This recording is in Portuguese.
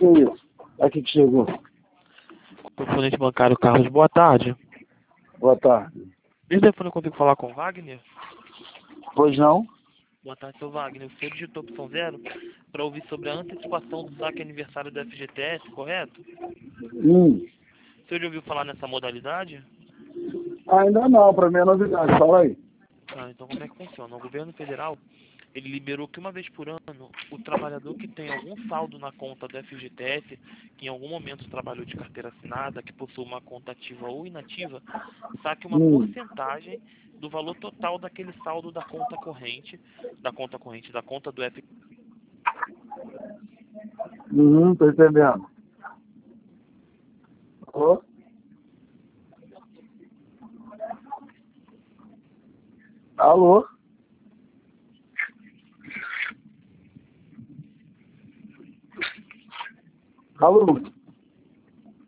Que isso? Aqui que chegou. Correspondente bancário Carlos, boa tarde. Boa tarde. Desde o telefone eu consigo falar com o Wagner? Pois não? Boa tarde, seu Wagner. O senhor digitou opção 0 para ouvir sobre a antecipação do saque aniversário do FGTS, correto? O senhor já ouviu falar nessa modalidade? Ainda não, para mim é novidade. Fala aí. Ah, então como é que funciona? O governo federal, ele liberou que uma vez por ano, o trabalhador que tem algum saldo na conta do FGTS, que em algum momento trabalhou de carteira assinada, que possui uma conta ativa ou inativa, saque uma porcentagem do valor total daquele saldo da conta corrente, da conta do FGTS. Tô entendendo. Alô? Alô? Alô?